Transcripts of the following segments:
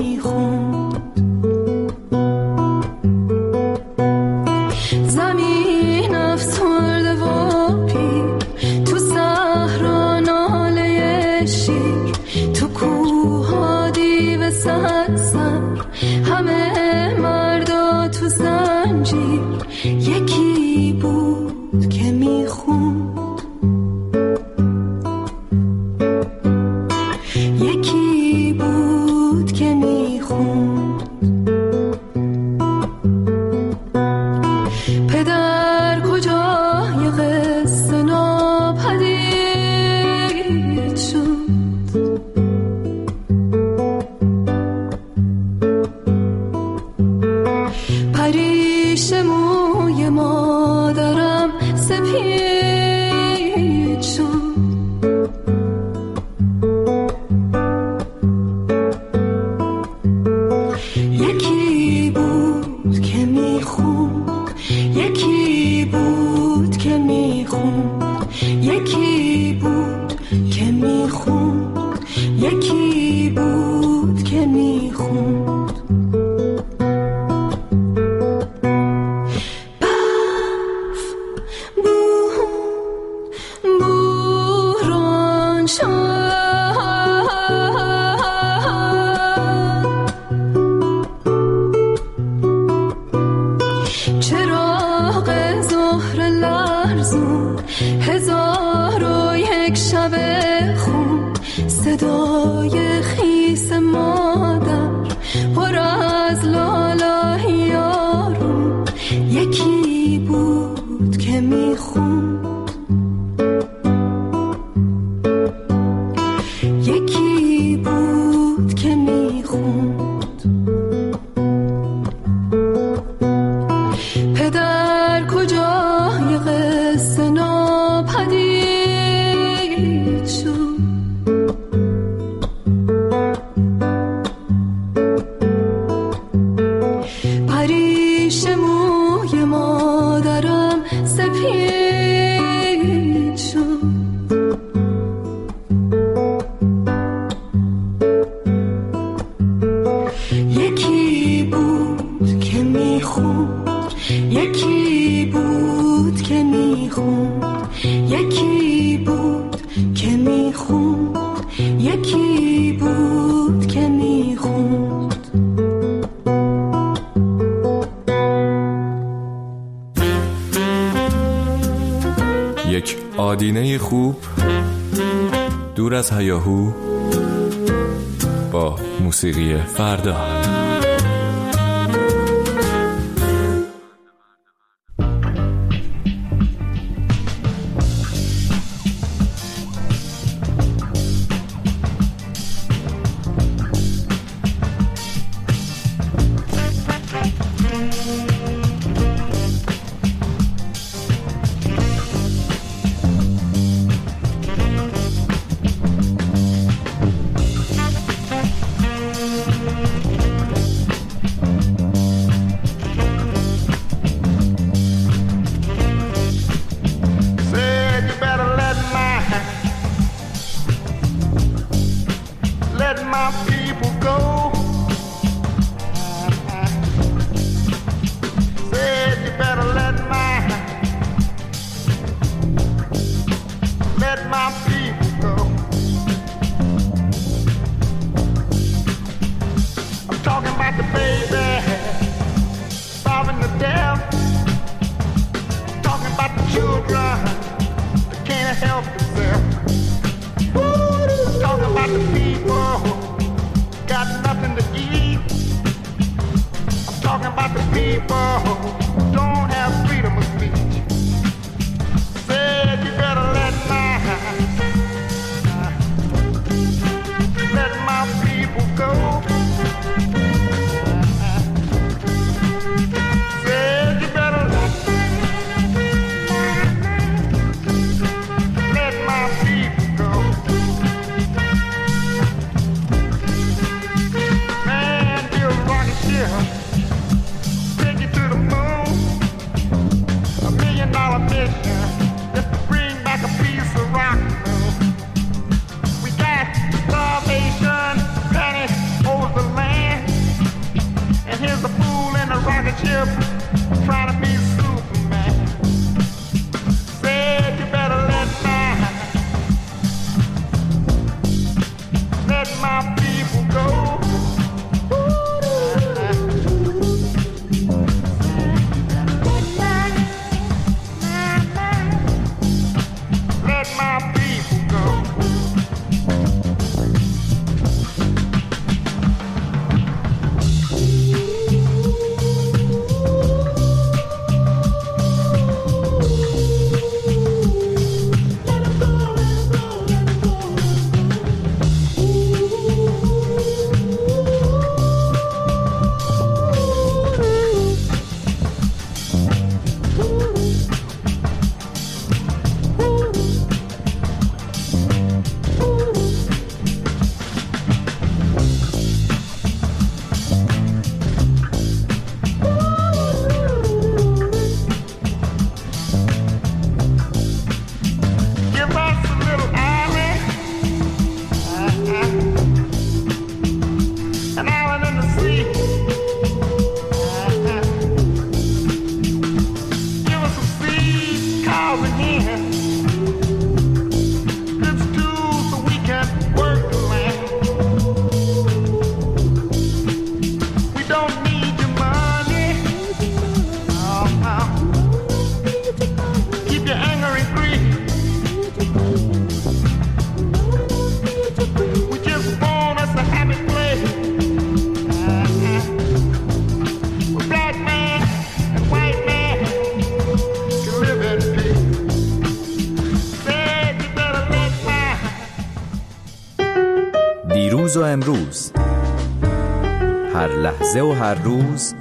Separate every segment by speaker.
Speaker 1: میخوند. زمین افسرده و پیر، تو صحرا ناله شیر، تو کوها دیو سرسر، همه مردا تو زنجیر. یکی بود که میخوند، یکی بود که میخوند. پدر کجای قصه ناپدید شد، پریش موی مادرم سپید شد. یکی بود که میخوند، یکی بود که میخوند، یکی بود که میخوند، یکی بود که میخوند. هزار و یک شب خون، صدای خیس مادر پر از لالای یارون. یکی بود که میخوند، یکی بود که میخوند. پدر کجای قصه ناپدید شد، پریش موی مادرم سپید شد. یکی بود که میخوند، یکی بود که میخوند، یکی بود که میخوند، یکی بود که میخوند.
Speaker 2: یک آدینه خوب دور از هیاهو با موسیقی فردا.
Speaker 3: Take you to the moon. دیروز و امروز، هر لحظه و هر روز،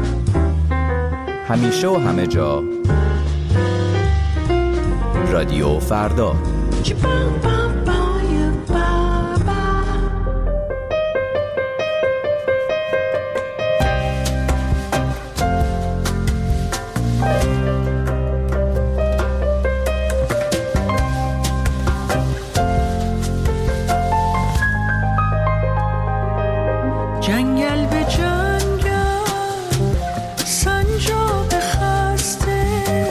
Speaker 3: همیشه و همه جا. رادیو فردا.
Speaker 1: جنگل به جنگل سنجاب خسته،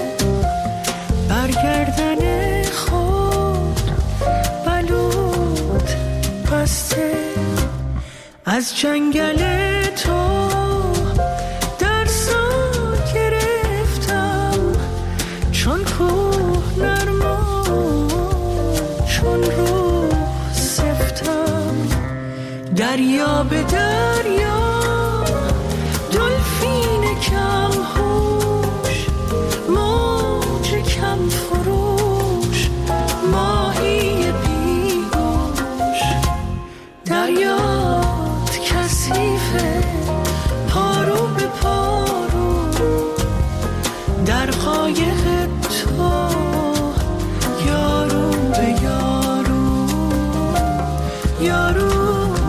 Speaker 1: برگردن خود بلود بسته. از جنگل تو درسا گرفتم، چون کوه نرما چون روح سفتم. دریا به دریا دلفین کم هوش، موج کم فروش، ماهی بیگوش. دریات کثیفه پارو به پارو، در قایق تو یارو به یارو، یارو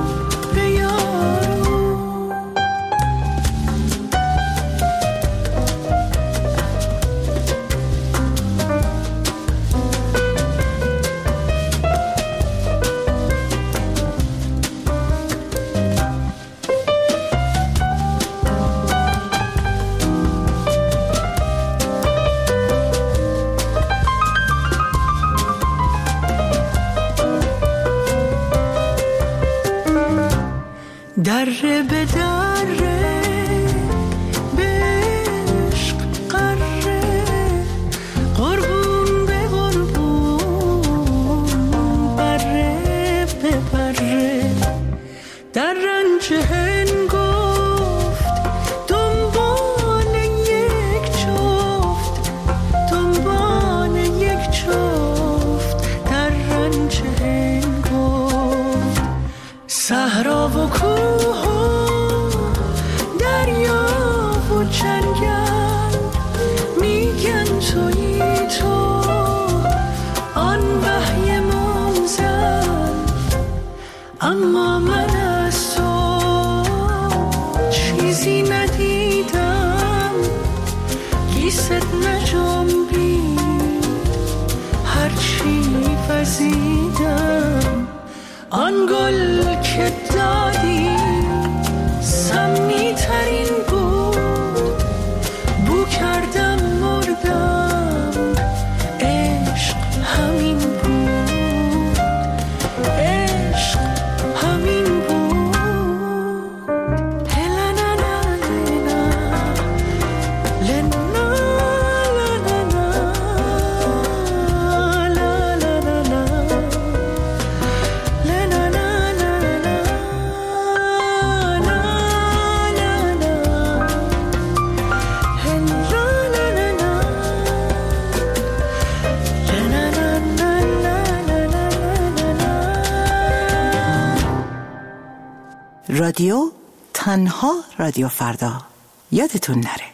Speaker 1: دره به دره به عشق قره، قربون به قربون، بره به بره. در رنج هنگفت دنبال یک جفت، دنبال یک جفت. در رنج هنگفت صحرا و کوه و دریا و جنگل، میگن تویی تو آن وحی منزل. اما من از تو چیزی ندیدم، گیست نجنبید هرچی وزیدم. آن گل که دادی سمی ترین بود، بو کردم مردم، عشق همین بود، عشق همین بود. هلنا لنا لنا
Speaker 4: رادیو تنها رادیو فردا. یادتون نره.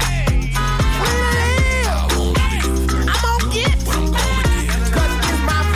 Speaker 5: My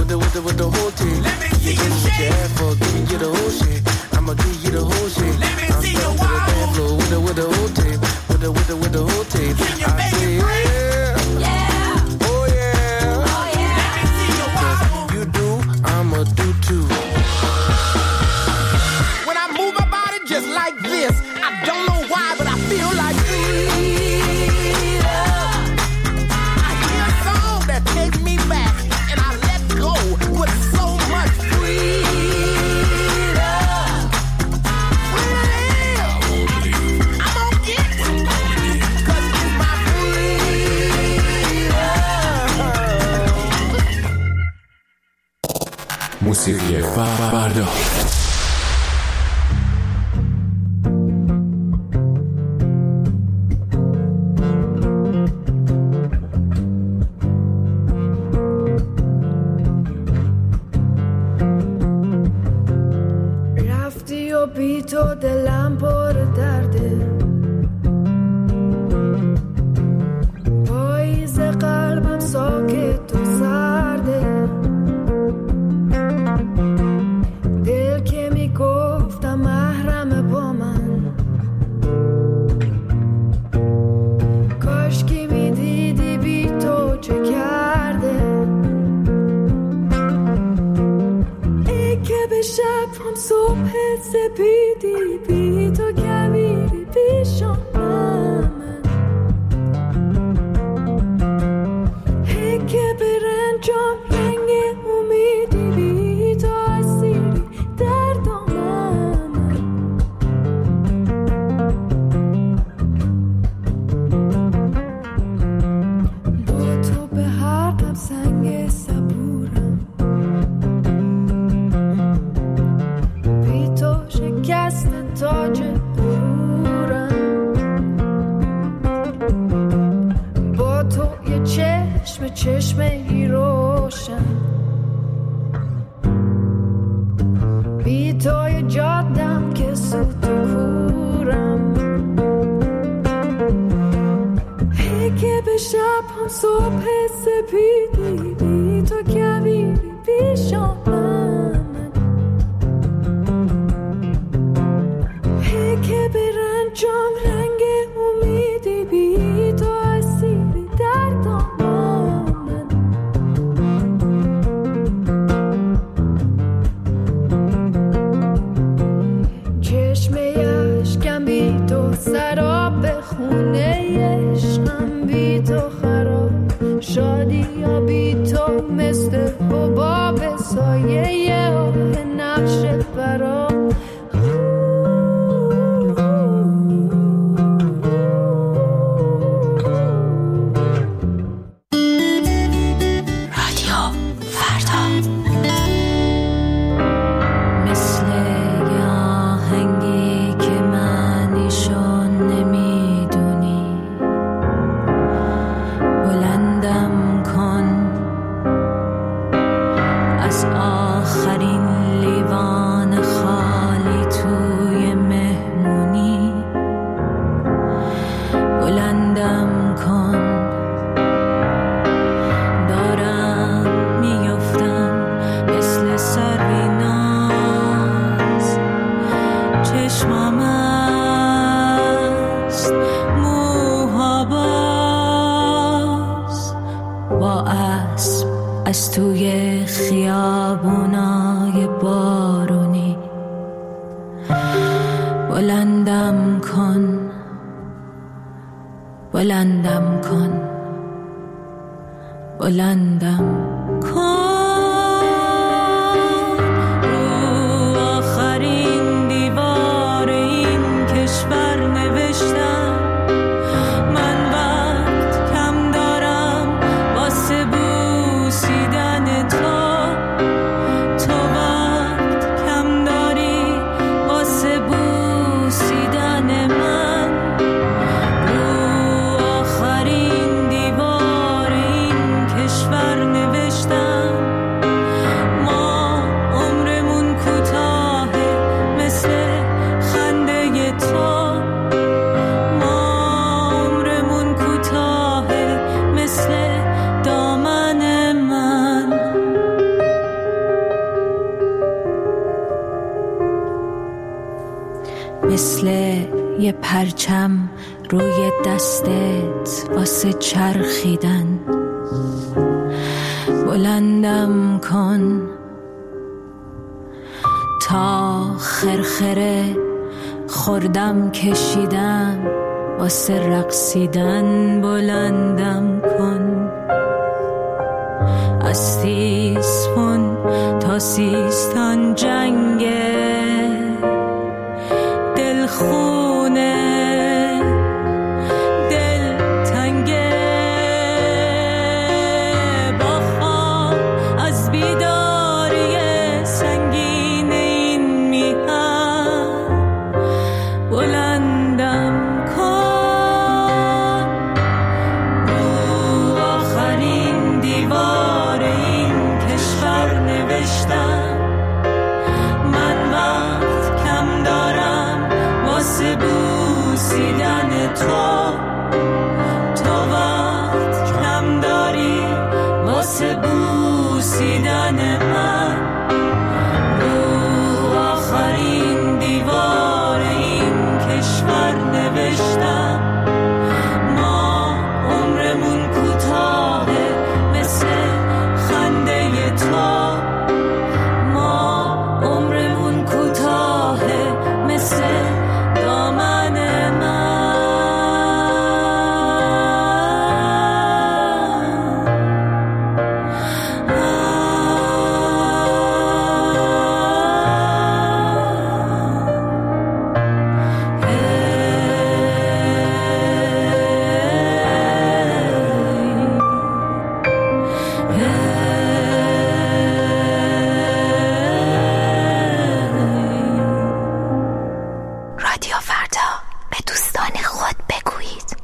Speaker 5: with the whole team.
Speaker 1: Let me see you shake.
Speaker 5: Your ass for giving you the whole shit. I'ma give you the whole shit.
Speaker 1: Let me see you wobble.
Speaker 5: With the whole team. With the whole team.
Speaker 1: Can you make it break? Yeah.
Speaker 5: Oh yeah.
Speaker 1: Oh yeah. Let me see you wobble.
Speaker 5: You do, I'ma do too.
Speaker 1: When I move my body just like this, I don't know why, but I feel like I hear a song that takes me back, and I let go with so much freedom. I'm gonna get it, 'cause it's my freedom.
Speaker 2: موسیقی فردا.
Speaker 6: رفتی و بی تو دلم پر درده، پاییز قلبم ساکت و سرده، دل که میگفتم محرم با من، کاش که میدیدی بی تو چه کرده، ای که به شب هم صبح سپیدی بی تو کبیری پیشم من، ای که به رنجام رنگ امیدی بی تو اسیری در دامن، با تو به هر قم سنگ صبورم، بی تو شکست تاج غرورم، با تو یه چشم چشمه روشن، بی تو یه جادم که سوت و کورم، ای که به شب هم صبح سپیدی بی تو کبیری پیشم من، ای که به رنجام رنگ امیدی بی تو اسیری در دامن، چشمه اشکم بی تو سراب خونه عشقم بی تو خراب، شادی یا بی تو مثل حباب سایه آه نقش برام،
Speaker 7: از توی خیابونای بارونی بلندم کن، بلندم کن، بلندم کن. رو آخرین دیوار این کشور نوشتم من وقت کم دارم واسه بوسیدن تو، تو وقت کم داری واسه بوسیدن من. رو آخرین دیوار این کشور نوشتم مثل یه پرچم روی دستت واسه چرخیدن. بلندم کن تا خرخره خوردم کشیدم واسه رقصیدن. بلندم کن از تیسفون تا سیستان جنگه دلخونه دل تنگه. با خواب از بیداری سنگین این میهن بلندم کن. رو آخرین دیوار این کشور نوشتم من وقت کم دارم واسه بوسیدن تو. تو وقت کم داری واسه بوسیدن من. رو آخرین دیوار این کشور نوشتم ما عمرمون کوتاهه مثل خنده تو. ما عمرمون کوتاهه مثل دامن من.
Speaker 8: رادیو فردا به دوستان خود بگویید.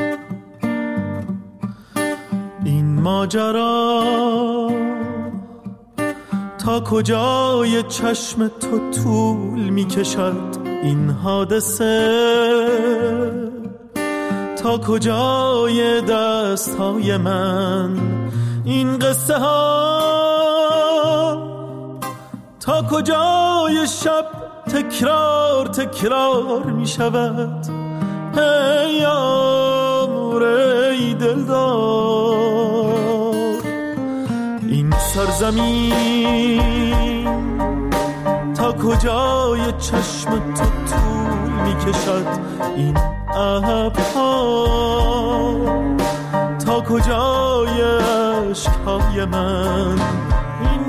Speaker 9: این ماجرا تا کجای چشم تو طول می کشد؟ این حادثه تا کجای دست های من؟ این قصه ها تا کجای شب تکرار تکرار می شود؟ ای یار ای دلدار، این سرزمین تا کجای چشم تو طول می کشد؟ این ابرها تا کجای عشقهای من؟ این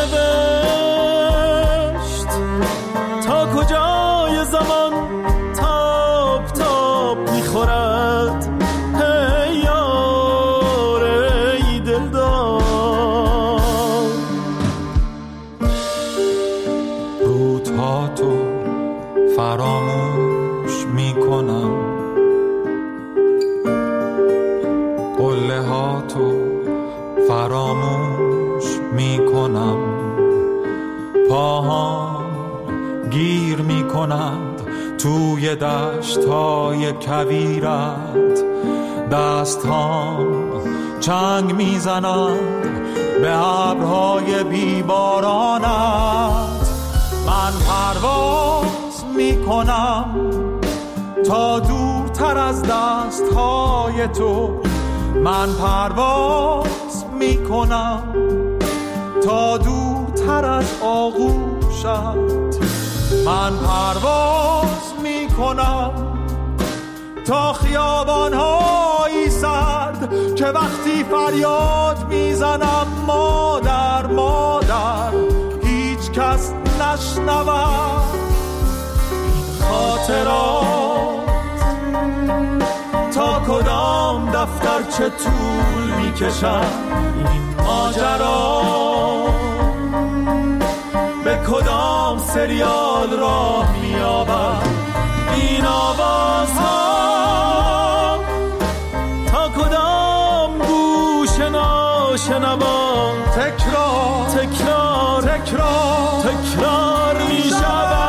Speaker 9: سرنوشت تا کجای زمان تاب تاب میخورد؟ ای یار ای دلدار،
Speaker 10: روزها تو فراموش میکنم، قله ها تو فراموش میکنم، پاهام گیر میکنند توی دشت‌های کویرت، دست‌هام چنگ میزنند به ابرهای بیبارانت. من پرواز میکنم تا دورتر از دست‌های تو، من پرواز میکنم تا دورتر از آغوشت، من پرواز میکنم تا خیابان‌های سرد که وقتی فریاد میزنم مادر مادر هیچ کس نشنود. این خاطرات تا کدام دفتر چه طول میکشد؟ این ماجرا به کدام سریال راه می‌یابد؟ این آوازها تا کدام گوش ناشنوا تکرار تکرار تکرار تکرار می‌شود؟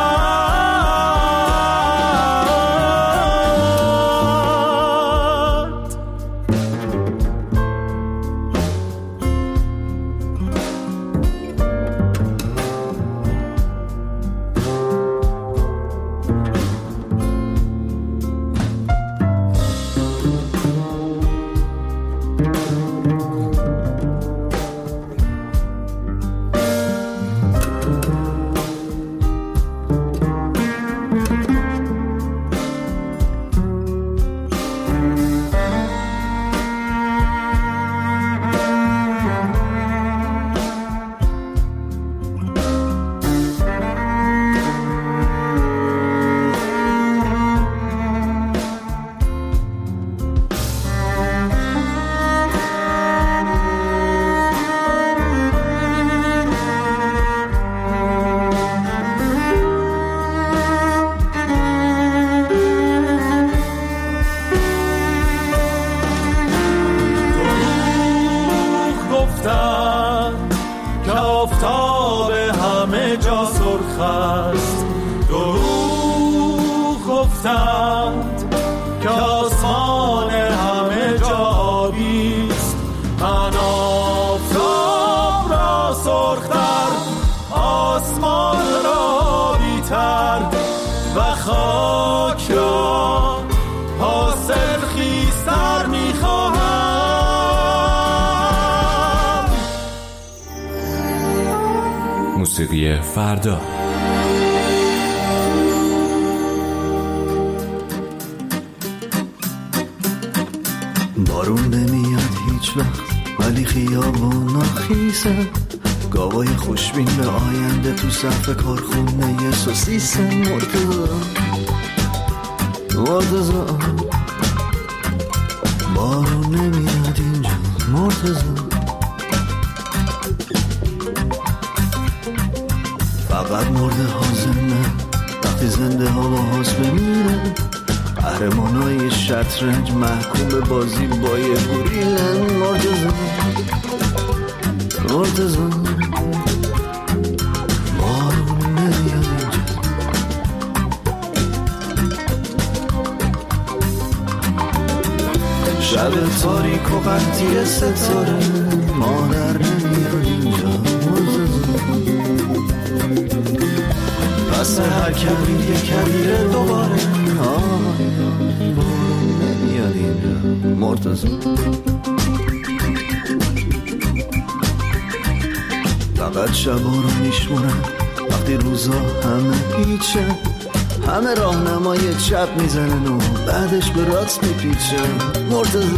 Speaker 10: آفتاب همه جا سرخ است. دروغ گفتند که آسمان همه جا آبیست. من آفتاب را سرختر، آسمان را بیتر و خاک را حاصل خیزتر میخواهم.
Speaker 2: موسیقی فردا.
Speaker 11: بارون نمیاد هیچ وقت ولی خیابونا خیسه. گاوای خوشبین به آینده تو صف کارخونه سوسیسه. مرتضی بارون نمیاد اینجا. مرتضی فقط مرده حازمه وقتی زنده ها با حاز بمیره. قهرمانای شطرنج محکوم به بازی با یه گوریلن. مرتضی بارون نمیاد اینجا. شب تاریک و قطعی ستاره مادر نمیاد اینجا. پس هر کبیر یه کبیره دوباره نمیاد اینجا. مرتضی فقط شبا رو میشمونن وقتی روزا همه هیچه. همه راهنمای چپ میزنن و بعدش به راست میپیچن. مرتضی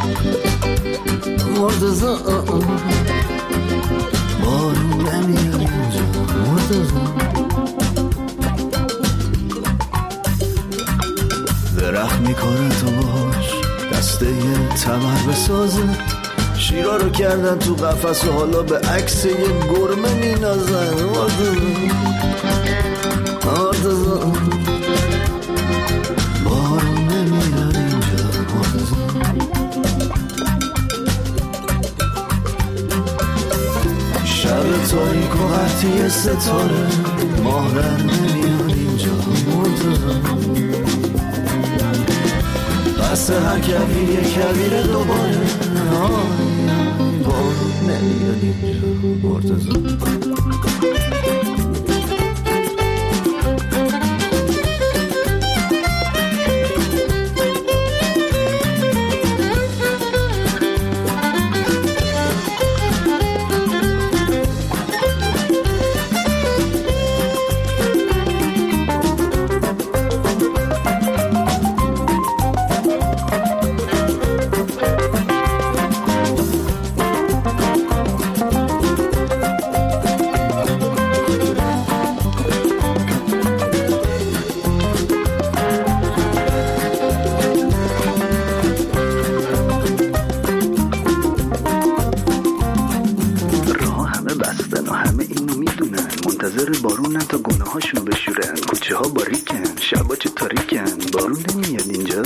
Speaker 11: بارون نمیاد اینجا. مرتضی درخت میکنه تو باش دسته تمر بسازه. شیرا رو کردن تو قفس و حالا به عکس یه گرمه مینازن. مرتضی بارون نمیاد اینجا. مرتضی شب تاریک و قطعی ستاره مادر نمیاد اینجا. مرتضی پس هر کبیر یه کبیر دوباره بارون نمیاد اینجا. مرتضی بارونن تا گونه هاشون بشورن. کوچه ها باریکن شبا چه تاریکن. بارون نمیاد اینجا.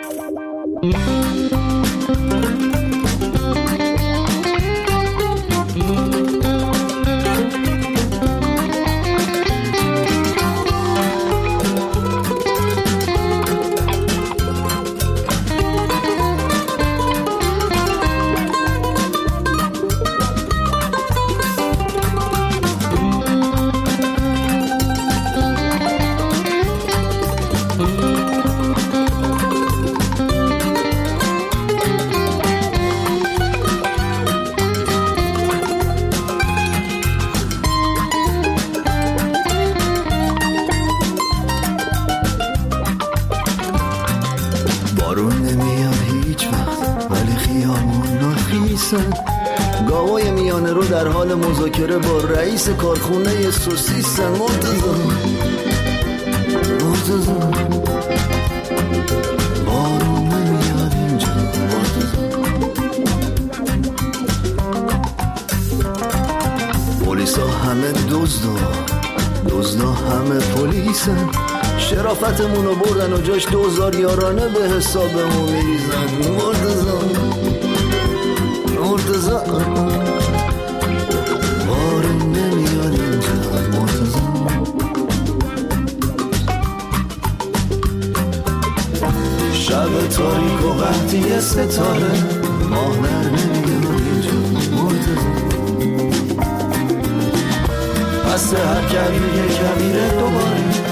Speaker 11: گاوای میانه رو در حال مذاکره با رئیس کارخونه سوسیسن. مرتضی بارون نمیاد اینجا. پلیسا همه دزدا همه پلیسن. شرافتمونو بردن و جاش 2000 یارانه به حسابمون میریزن. مرتضی بارون یه ستاره ماه در نمیاد اینجا مرتضی پس هر کمی یه کمیره دوباره